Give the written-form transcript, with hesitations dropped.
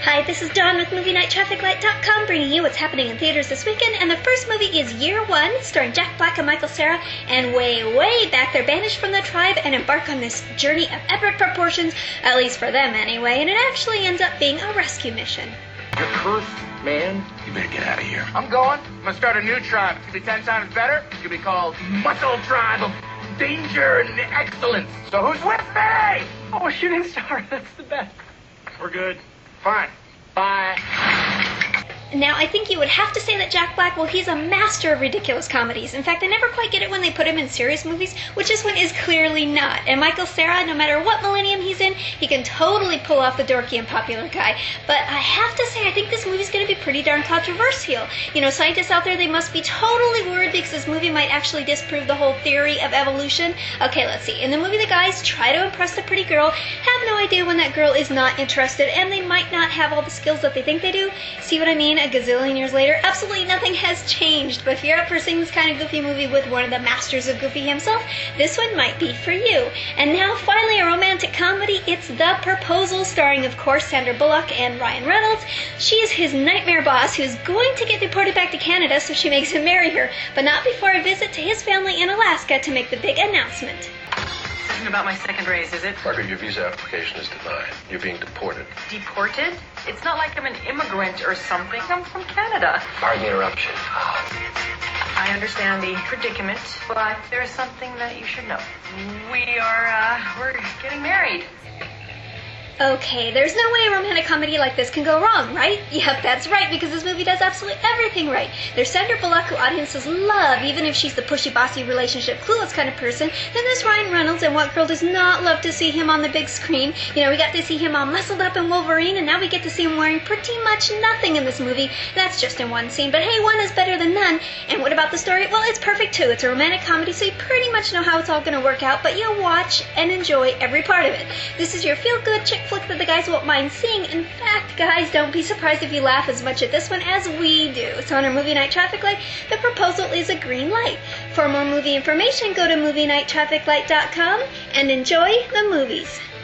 Hi, this is Dawn with MovieNightTrafficLight.com bringing you what's happening in theaters this weekend. And the first movie is Year One, starring Jack Black and Michael Cera. And way back, they're banished from the tribe and embark on this journey of epic proportions, at least for them anyway. And it actually ends up being a rescue mission. You're cursed, man. You better get out of here. I'm going. I'm going to start a new tribe. It's going to be 10 times better. It's going to be called Muscle Tribe of Danger and Excellence. So who's with me? Oh, a shooting star. That's the best. We're good. Fine. Bye. Now, I think you would have to say that Jack Black, well, he's a master of ridiculous comedies. In fact, I never quite get it when they put him in serious movies, which this one is clearly not. And Michael Cera, no matter what millennium he's in, he can totally pull off the dorky and popular guy. But I have to say, I think this movie's going to be pretty darn controversial. You know, scientists out there, they must be totally worried because this movie might actually disprove the whole theory of evolution. Okay, let's see. In the movie, the guys try to impress the pretty girl, have no idea when that girl is not interested, and they might not have all the skills that they think they do. See what I mean? A gazillion years later, absolutely nothing has changed. But if you're up for seeing this kind of goofy movie with one of the masters of goofy himself, this one might be for you. And now, finally, a romantic comedy. It's The Proposal, starring, of course, Sandra Bullock and Ryan Reynolds. She is his nightmare boss who's going to get deported back to Canada, so she makes him marry her, but not before a visit to his family in Alaska to make the big announcement. About my second raise, is it? Parker, your visa application is denied. You're being deported. Deported? It's not like I'm an immigrant or something. I'm from Canada. Pardon the interruption. I understand the predicament, but there's something that you should know. We're getting married. Okay, there's no way a romantic comedy like this can go wrong, right? Yep, that's right, because this movie does absolutely everything right. There's Sandra Bullock, who audiences love, even if she's the pushy, bossy, relationship, clueless kind of person. Then there's Ryan Reynolds, and what girl does not love to see him on the big screen? You know, we got to see him all muscled up in Wolverine, and now we get to see him wearing pretty much nothing in this movie. That's just in one scene, but hey, one is better than none. And what about the story? Well, it's perfect too. It's a romantic comedy, so you pretty much know how it's all going to work out, but you'll watch and enjoy every part of it. This is your feel-good chick flick that the guys won't mind seeing. In fact, guys, don't be surprised if you laugh as much at this one as we do. So on our Movie Night Traffic Light, The Proposal is a green light. For more movie information, go to MovieNightTrafficLight.com and enjoy the movies.